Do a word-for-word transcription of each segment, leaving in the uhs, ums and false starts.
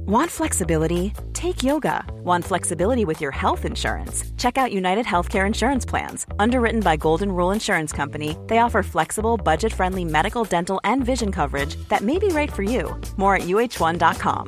Want flexibility? Take yoga. Want flexibility with your health insurance? Check out United Healthcare Insurance Plans. Underwritten by Golden Rule Insurance Company, they offer flexible, budget-friendly medical, dental, and vision coverage that may be right for you. More at U H one dot com.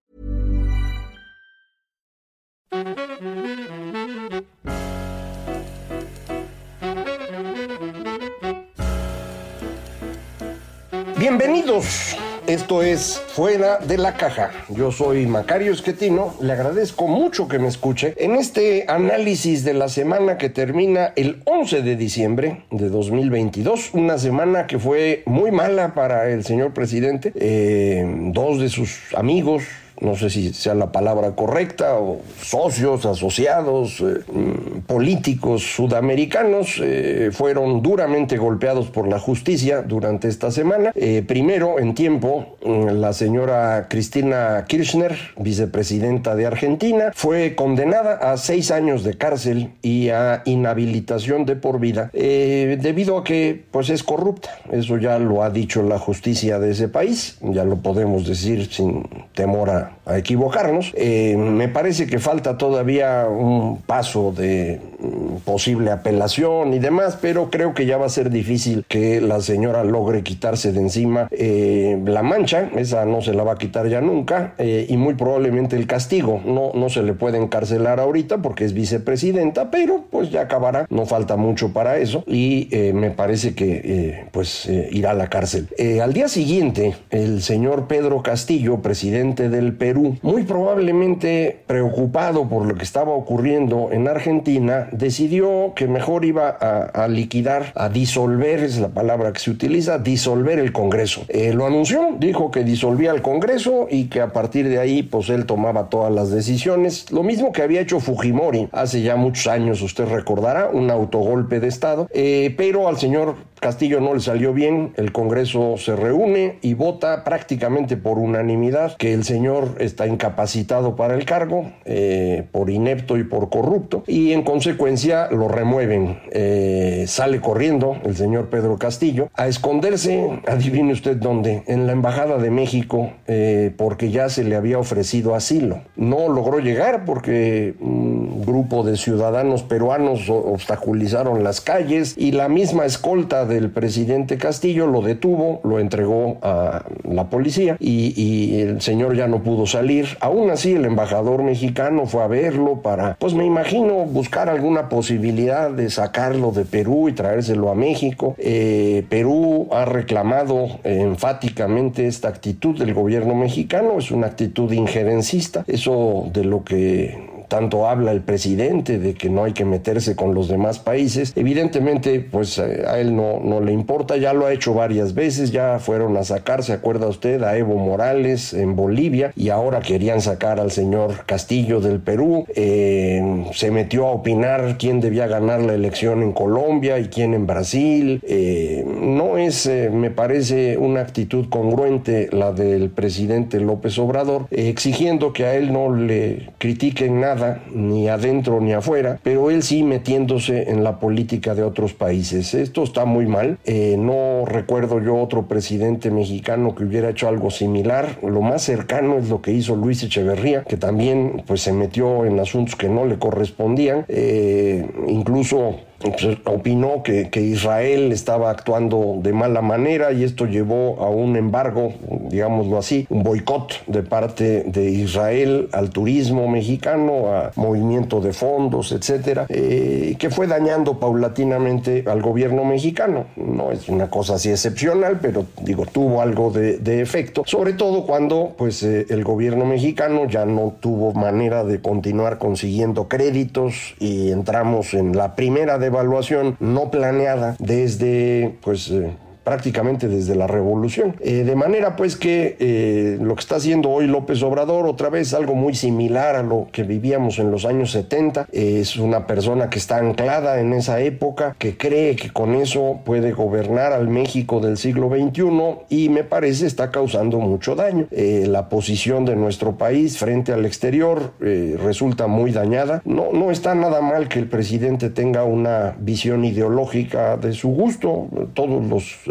Bienvenidos. Esto es Fuera de la Caja. Yo soy Macario Esquetino. Le agradezco mucho que me escuche en este análisis de la semana que termina el once de diciembre de dos mil veintidós. Una semana que fue muy mala para el señor presidente. Eh, dos de sus amigos, no sé si sea la palabra correcta, o socios, asociados, eh, políticos sudamericanos, eh, fueron duramente golpeados por la justicia durante esta semana. Eh, primero, en tiempo, la señora Cristina Kirchner, vicepresidenta de Argentina, fue condenada a seis años de cárcel y a inhabilitación de por vida, eh, debido a que pues es corrupta. Eso ya lo ha dicho la justicia de ese país, ya lo podemos decir sin temor a a equivocarnos. Eh, me parece que falta todavía un paso de um, posible apelación y demás, pero creo que ya va a ser difícil que la señora logre quitarse de encima eh, la mancha. Esa no se la va a quitar ya nunca, eh, y muy probablemente el castigo. No, no se le puede encarcelar ahorita porque es vicepresidenta, pero pues ya acabará, no falta mucho para eso, y eh, me parece que eh, pues eh, irá a la cárcel. Eh, al día siguiente, el señor Pedro Castillo, presidente del Perú, muy probablemente preocupado por lo que estaba ocurriendo en Argentina, decidió que mejor iba a, a liquidar, a disolver, es la palabra que se utiliza, disolver el Congreso. Eh, lo anunció, dijo que disolvía el Congreso y que a partir de ahí pues él tomaba todas las decisiones, lo mismo que había hecho Fujimori hace ya muchos años, usted recordará, un autogolpe de Estado, eh, pero al señor Castillo no le salió bien. El Congreso se reúne y vota prácticamente por unanimidad que el señor está incapacitado para el cargo, eh, por inepto y por corrupto, y en consecuencia lo remueven. Eh, sale corriendo el señor Pedro Castillo a esconderse, adivine usted dónde, en la Embajada de México, eh, porque ya se le había ofrecido asilo. No logró llegar porque un grupo de ciudadanos peruanos obstaculizaron las calles y la misma escolta del presidente Castillo lo detuvo, lo entregó a la policía y, y el señor ya no pudo salir. Aún así, el embajador mexicano fue a verlo para, pues me imagino, buscar alguna posibilidad de sacarlo de Perú y traérselo a México. Eh, Perú ha reclamado eh, enfáticamente esta actitud del gobierno mexicano. Es una actitud injerencista, eso de lo que tanto habla el presidente, de que no hay que meterse con los demás países. Evidentemente, pues a él no, no le importa, ya lo ha hecho varias veces, ya fueron a sacar, ¿se acuerda usted?, a Evo Morales en Bolivia, y ahora querían sacar al señor Castillo del Perú. Eh, se metió a opinar quién debía ganar la elección en Colombia y quién en Brasil. Eh, no es, eh, me parece, una actitud congruente la del presidente López Obrador, eh, exigiendo que a él no le critiquen nada, ni adentro ni afuera, pero él sí metiéndose en la política de otros países. Esto está muy mal. Eh, no recuerdo yo otro presidente mexicano que hubiera hecho algo similar. Lo más cercano es lo que hizo Luis Echeverría, que también pues se metió en asuntos que no le correspondían. Eh, incluso pues, opinó que, que Israel estaba actuando de mala manera y esto llevó a un embargo, digámoslo así, un boicot de parte de Israel al turismo mexicano, a movimiento de fondos, etcétera, eh, que fue dañando paulatinamente al gobierno mexicano. No es una cosa así excepcional, pero digo, tuvo algo de, de efecto, sobre todo cuando pues eh, el gobierno mexicano ya no tuvo manera de continuar consiguiendo créditos y entramos en la primera devaluación no planeada desde pues eh, prácticamente desde la revolución. Eh, de manera pues que eh, lo que está haciendo hoy López Obrador, otra vez algo muy similar a lo que vivíamos en los años setenta, eh, es una persona que está anclada en esa época, que cree que con eso puede gobernar al México del siglo veintiuno y me parece está causando mucho daño. Eh, la posición de nuestro país frente al exterior eh, resulta muy dañada. No, no está nada mal que el presidente tenga una visión ideológica de su gusto. Todos los eh,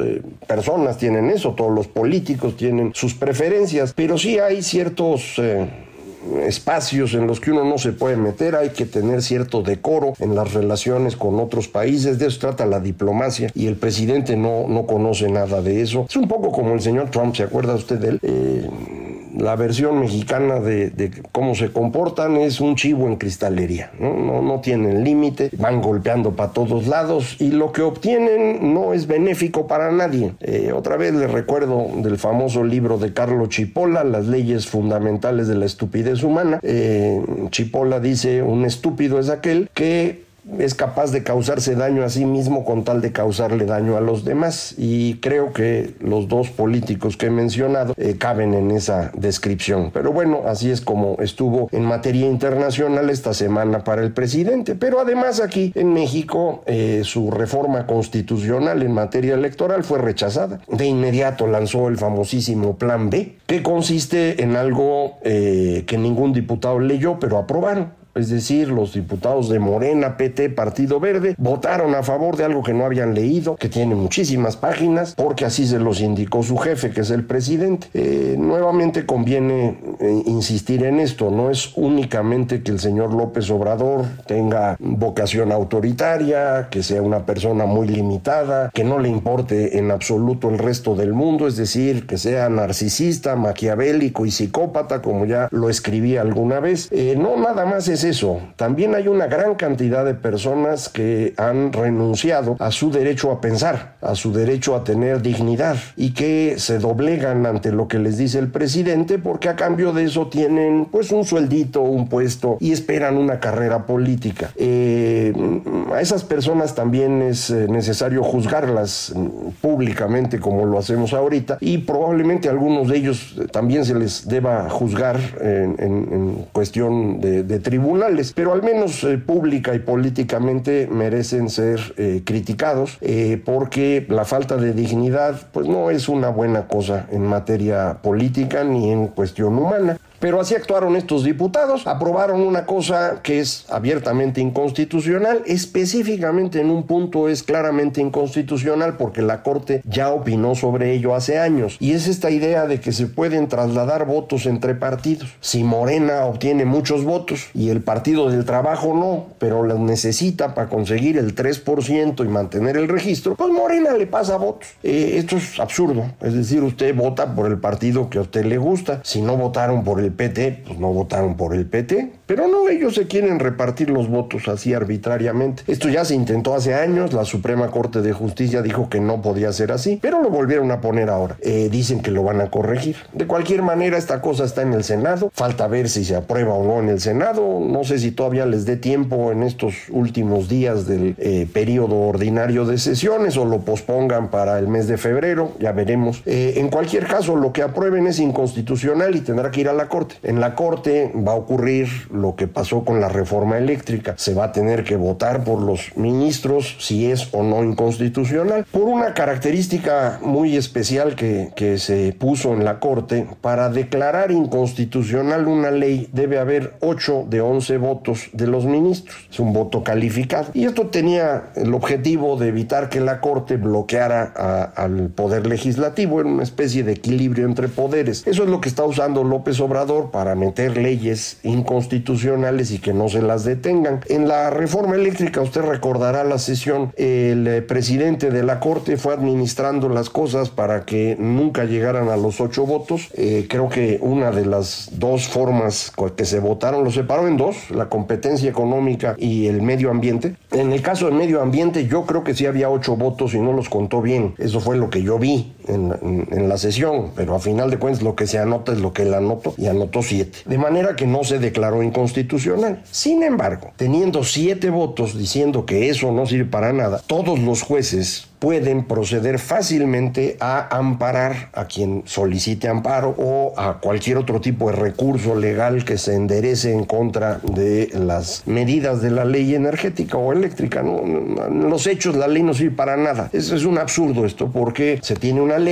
eh, personas tienen eso, todos los políticos tienen sus preferencias, pero sí hay ciertos eh, espacios en los que uno no se puede meter, hay que tener cierto decoro en las relaciones con otros países, de eso trata la diplomacia, y el presidente no, no conoce nada de eso. Es un poco como el señor Trump, ¿se acuerda usted de él? Eh, la versión mexicana de, de cómo se comportan es un chivo en cristalería, ¿no? No, no tienen límite, van golpeando para todos lados y lo que obtienen no es benéfico para nadie. Eh, otra vez les recuerdo del famoso libro de Carlo Cipolla, Las leyes fundamentales de la estupidez humana. Eh, Cipolla dice: un estúpido es aquel que es capaz de causarse daño a sí mismo con tal de causarle daño a los demás, y creo que los dos políticos que he mencionado eh, caben en esa descripción. Pero bueno, así es como estuvo en materia internacional esta semana para el presidente. Pero además aquí en México eh, su reforma constitucional en materia electoral fue rechazada. De inmediato lanzó el famosísimo Plan B, que consiste en algo eh, que ningún diputado leyó, pero aprobaron. Es decir, los diputados de Morena, P T, Partido Verde, votaron a favor de algo que no habían leído, que tiene muchísimas páginas, porque así se los indicó su jefe, que es el presidente. Eh, nuevamente conviene eh, insistir en esto, no es únicamente que el señor López Obrador tenga vocación autoritaria, que sea una persona muy limitada, que no le importe en absoluto el resto del mundo, es decir, que sea narcisista, maquiavélico y psicópata, como ya lo escribí alguna vez. Eh, no, nada más es eso. También hay una gran cantidad de personas que han renunciado a su derecho a pensar, a su derecho a tener dignidad, y que se doblegan ante lo que les dice el presidente, porque a cambio de eso tienen pues un sueldito, un puesto, y esperan una carrera política. Eh, a esas personas también es necesario juzgarlas públicamente, como lo hacemos ahorita, y probablemente a algunos de ellos también se les deba juzgar en, en, en cuestión de, de tribunal. Pero al menos eh, pública y políticamente merecen ser eh, criticados eh, porque la falta de dignidad pues no es una buena cosa en materia política ni en cuestión humana. Pero así actuaron estos diputados, aprobaron una cosa que es abiertamente inconstitucional, específicamente en un punto es claramente inconstitucional porque la Corte ya opinó sobre ello hace años, y es esta idea de que se pueden trasladar votos entre partidos. Si Morena obtiene muchos votos y el Partido del Trabajo no, pero los necesita para conseguir el tres por ciento y mantener el registro, pues Morena le pasa votos. Eh, esto es absurdo, es decir, usted vota por el partido que a usted le gusta. Si no votaron por el el P T, pues no votaron por el P T, pero no, ellos se quieren repartir los votos así arbitrariamente. Esto ya se intentó hace años, la Suprema Corte de Justicia dijo que no podía ser así, pero lo volvieron a poner ahora. Eh, dicen que lo van a corregir. De cualquier manera, esta cosa está en el Senado, falta ver si se aprueba o no en el Senado, no sé si todavía les dé tiempo en estos últimos días del eh, periodo ordinario de sesiones o lo pospongan para el mes de febrero, ya veremos. Eh, en cualquier caso, lo que aprueben es inconstitucional y tendrá que ir a la Corte. En la Corte va a ocurrir lo que pasó con la reforma eléctrica. Se va a tener que votar por los ministros si es o no inconstitucional. Por una característica muy especial que, que se puso en la Corte, para declarar inconstitucional una ley debe haber ocho de once votos de los ministros. Es un voto calificado. Y esto tenía el objetivo de evitar que la Corte bloqueara a, al Poder Legislativo. Era una especie de equilibrio entre poderes. Eso es lo que está usando López Obrador para meter leyes inconstitucionales y que no se las detengan. En la reforma eléctrica, usted recordará la sesión, el eh, presidente de la Corte fue administrando las cosas para que nunca llegaran a los ocho votos. Eh, creo que una de las dos formas que se votaron lo separó en dos, la competencia económica y el medio ambiente. En el caso del medio ambiente, yo creo que sí había ocho votos y no los contó bien. Eso fue lo que yo vi en, en, en la sesión, pero a final de cuentas lo que se anota es lo que él anotó, y anotó siete. De manera que no se declaró inconstitucional. Sin embargo, teniendo siete votos diciendo que eso no sirve para nada, todos los jueces pueden proceder fácilmente a amparar a quien solicite amparo o a cualquier otro tipo de recurso legal que se enderece en contra de las medidas de la ley energética o eléctrica. En los hechos, la ley no sirve para nada. Es, es un absurdo esto, porque se tiene una ley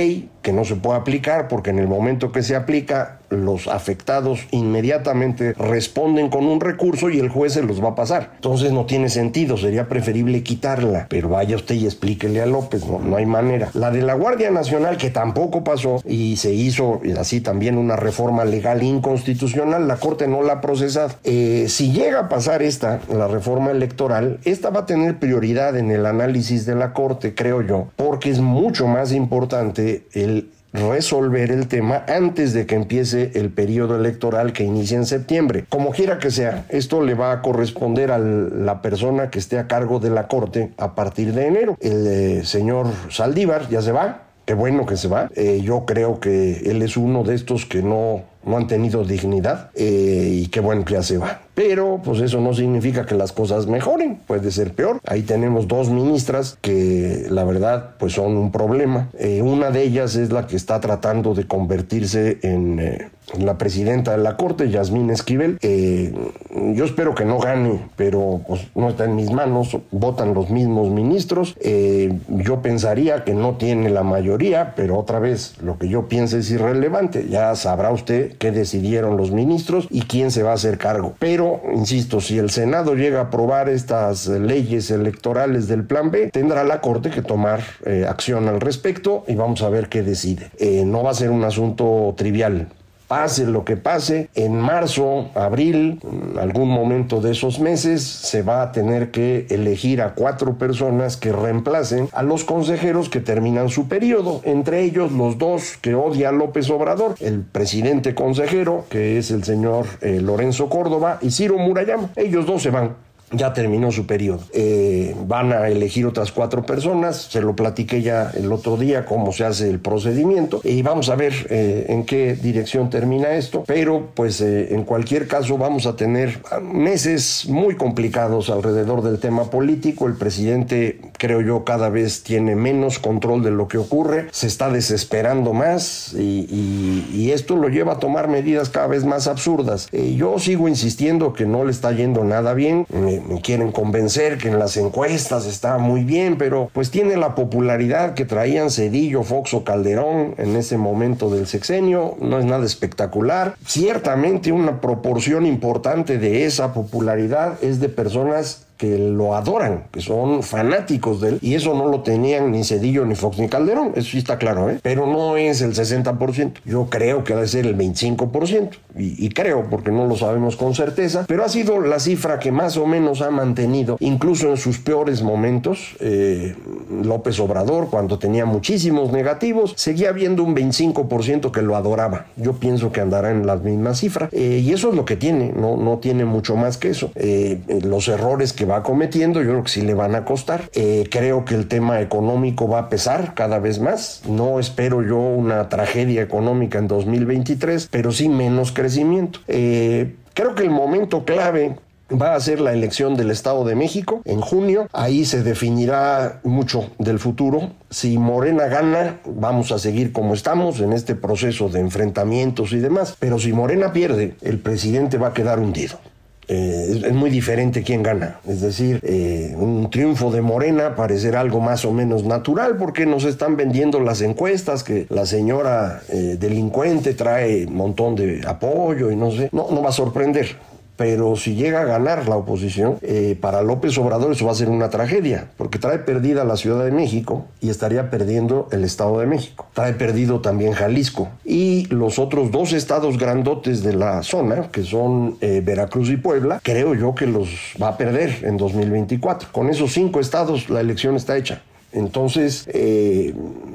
que no se puede aplicar porque en el momento que se aplica los afectados inmediatamente responden con un recurso y el juez se los va a pasar. Entonces no tiene sentido, sería preferible quitarla, pero vaya usted y explíquele a López, no, no hay manera. La de la Guardia Nacional, que tampoco pasó y se hizo así también una reforma legal inconstitucional, la Corte no la ha procesado. Eh, si llega a pasar esta, la reforma electoral, esta va a tener prioridad en el análisis de la Corte, creo yo, porque es mucho más importante el resolver el tema antes de que empiece el periodo electoral que inicia en septiembre. Como quiera que sea, esto le va a corresponder a la persona que esté a cargo de la Corte a partir de enero. El eh, señor Saldívar ya se va, qué bueno que se va. Eh, yo creo que él es uno de estos que no, no han tenido dignidad eh, y qué bueno que ya se va. Pero pues eso no significa que las cosas mejoren, puede ser peor. Ahí tenemos dos ministras que la verdad pues son un problema. Eh, una de ellas es la que está tratando de convertirse en eh, la presidenta de la Corte, Yasmín Esquivel. Eh, yo espero que no gane, pero pues no está en mis manos, votan los mismos ministros. Eh, yo pensaría que no tiene la mayoría, pero otra vez lo que yo pienso es irrelevante. Ya sabrá usted qué decidieron los ministros y quién se va a hacer cargo. Pero insisto, si el Senado llega a aprobar estas leyes electorales del Plan B, tendrá la Corte que tomar eh, acción al respecto y vamos a ver qué decide. Eh, no va a ser un asunto trivial. Pase lo que pase, en marzo, abril, en algún momento de esos meses, se va a tener que elegir a cuatro personas que reemplacen a los consejeros que terminan su periodo, entre ellos los dos que odia López Obrador, el presidente consejero, que es el señor eh, Lorenzo Córdoba, y Ciro Murayama. Ellos dos se van. Ya terminó su periodo. Eh, van a elegir otras cuatro personas, se lo platiqué ya el otro día cómo se hace el procedimiento y vamos a ver eh, en qué dirección termina esto, pero pues eh, en cualquier caso vamos a tener meses muy complicados alrededor del tema político. El presidente, creo yo, cada vez tiene menos control de lo que ocurre, se está desesperando más y, y, y esto lo lleva a tomar medidas cada vez más absurdas. Eh, yo sigo insistiendo que no le está yendo nada bien. Me, me quieren convencer que en las encuestas está muy bien, pero pues tiene la popularidad que traían Zedillo, Fox o Calderón en ese momento del sexenio. No es nada espectacular. Ciertamente una proporción importante de esa popularidad es de personas que lo adoran, que son fanáticos de él, y eso no lo tenían ni Zedillo, ni Fox, ni Calderón, eso sí está claro, ¿eh? Pero no es el sesenta por ciento, yo creo que debe ser el veinticinco por ciento, y, y creo, porque no lo sabemos con certeza, pero ha sido la cifra que más o menos ha mantenido, incluso en sus peores momentos. eh, López Obrador, cuando tenía muchísimos negativos, seguía habiendo un veinticinco por ciento que lo adoraba. Yo pienso que andará en la misma cifra, eh, y eso es lo que tiene, no, no tiene mucho más que eso. Eh, los errores que va cometiendo, yo creo que sí le van a costar. Eh, creo que el tema económico va a pesar cada vez más. No espero yo una tragedia económica en dos mil veintitrés, pero sí menos crecimiento. Eh, creo que el momento clave va a ser la elección del Estado de México en junio. Ahí se definirá mucho del futuro. Si Morena gana, vamos a seguir como estamos en este proceso de enfrentamientos y demás. Pero si Morena pierde, el presidente va a quedar hundido. Eh, es, es muy diferente quién gana, es decir, eh, un triunfo de Morena parecerá algo más o menos natural porque nos están vendiendo las encuestas que la señora eh, delincuente trae un montón de apoyo y no sé, no, no va a sorprender. Pero si llega a ganar la oposición, eh, para López Obrador eso va a ser una tragedia, porque trae perdida la Ciudad de México y estaría perdiendo el Estado de México. Trae perdido también Jalisco. Y los otros dos estados grandotes de la zona, que son eh, Veracruz y Puebla, creo yo que los va a perder en dos mil veinticuatro. Con esos cinco estados la elección está hecha. Entonces, eh,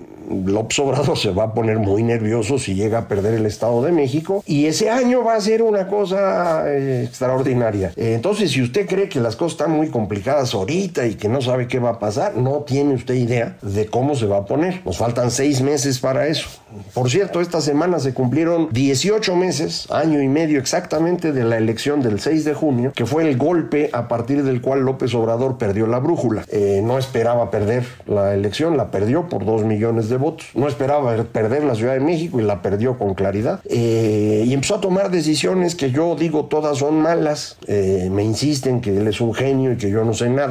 López Obrador se va a poner muy nervioso si llega a perder el Estado de México y ese año va a ser una cosa eh, extraordinaria. Eh, entonces, si usted cree que las cosas están muy complicadas ahorita y que no sabe qué va a pasar, no tiene usted idea de cómo se va a poner. Nos faltan seis meses para eso. Por cierto, esta semana se cumplieron dieciocho meses, año y medio exactamente, de la elección del seis de junio, que fue el golpe a partir del cual López Obrador perdió la brújula. Eh, no esperaba perder la elección, la perdió por dos millones de votos. No esperaba perder la Ciudad de México y la perdió con claridad. Eh, y empezó a tomar decisiones que yo digo todas son malas. Eh, me insisten que él es un genio y que yo no sé nada.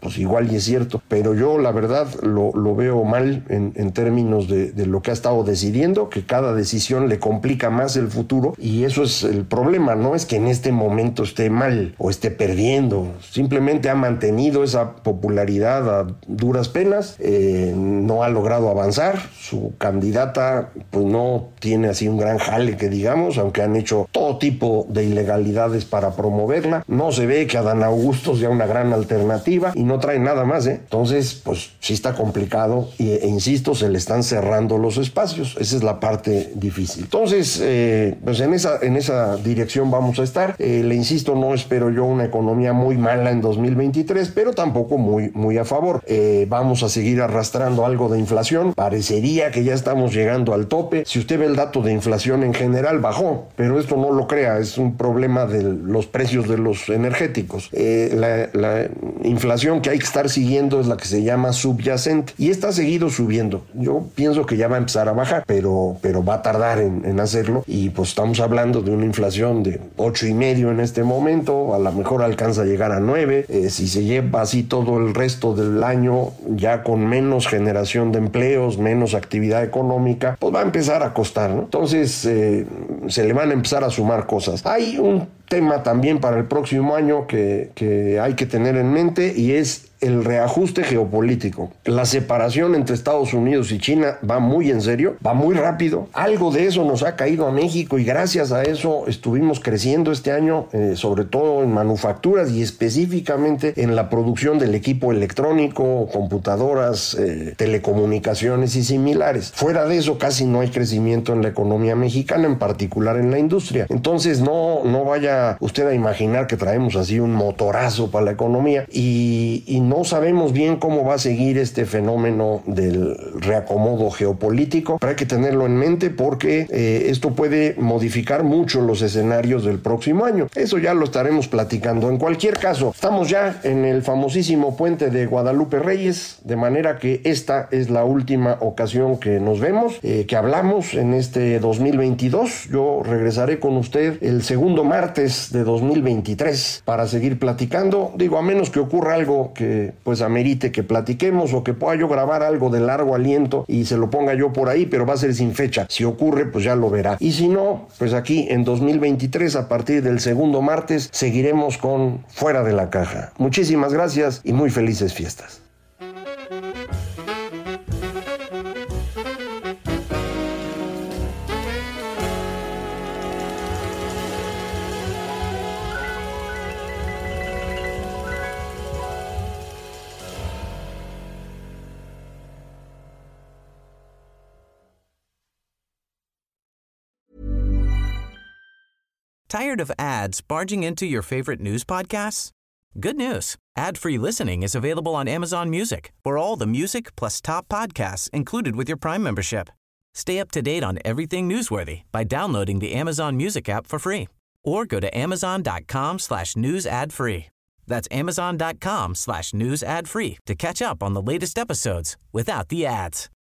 pues igual y es cierto, pero yo la verdad lo, lo veo mal en, en términos de, de lo que ha estado decidiendo, que cada decisión le complica más el futuro, y eso es el problema. No es que en este momento esté mal o esté perdiendo, simplemente ha mantenido esa popularidad a duras penas, eh, no ha logrado avanzar, su candidata pues no tiene así un gran jale que digamos, aunque han hecho todo tipo de ilegalidades para promoverla, no se ve que Adán Augusto sea una gran alternativa y no trae nada más, ¿eh? Entonces pues sí está complicado y, e insisto, se le están cerrando los espacios, esa es la parte difícil. Entonces eh, pues en esa, en esa dirección vamos a estar, eh, le insisto, no espero yo una economía muy mala en dos mil veintitrés, pero tampoco muy, muy a favor, eh, vamos a seguir arrastrando algo de inflación, parecería que ya estamos llegando al tope. Si usted ve el dato de inflación en general, bajó, pero esto no lo crea, es un problema de los precios de los energéticos. Eh, la, la inflación que hay que estar siguiendo es la que se llama subyacente, y esta ha seguido subiendo. Yo pienso que ya va a empezar a bajar, pero, pero va a tardar en, en hacerlo, y pues estamos hablando de una inflación de ocho y medio en este momento, a lo mejor alcanza a llegar a nueve, eh, si se lleva así todo el resto del año, ya con menos generación de empleos, menos actividad económica, pues va a empezar a costar, ¿no? Entonces eh, se le van a empezar a sumar cosas. Hay un tema también para el próximo año que, que hay que tener en mente, y es el reajuste geopolítico. La separación entre Estados Unidos y China va muy en serio, va muy rápido. Algo de eso nos ha caído a México, y gracias a eso estuvimos creciendo este año, eh, sobre todo en manufacturas y específicamente en la producción del equipo electrónico, computadoras, eh, telecomunicaciones y similares. Fuera de eso casi no hay crecimiento en la economía mexicana, en particular en la industria. Entonces no, no vaya usted a imaginar que traemos así un motorazo para la economía, y, y no sabemos bien cómo va a seguir este fenómeno del reacomodo geopolítico, pero hay que tenerlo en mente porque eh, esto puede modificar mucho los escenarios del próximo año. Eso ya lo estaremos platicando. En cualquier caso, estamos ya en el famosísimo puente de Guadalupe Reyes, de manera que esta es la última ocasión que nos vemos, eh, que hablamos en este dos mil veintidós. Yo regresaré con usted el segundo martes de dos mil veintitrés para seguir platicando. Digo, a menos que ocurra algo que pues amerite que platiquemos, o que pueda yo grabar algo de largo aliento y se lo ponga yo por ahí, pero va a ser sin fecha. Si ocurre, pues ya lo verá. Y si no, pues aquí en dos mil veintitrés, a partir del segundo martes, seguiremos con Fuera de la Caja. Muchísimas gracias y muy felices fiestas. Tired of ads barging into your favorite news podcasts? Good news. Ad-free listening is available on Amazon Music for all the music plus top podcasts included with your Prime membership. Stay up to date on everything newsworthy by downloading the Amazon Music app for free, or go to amazon.com slash news ad free. That's amazon.com slash news ad free to catch up on the latest episodes without the ads.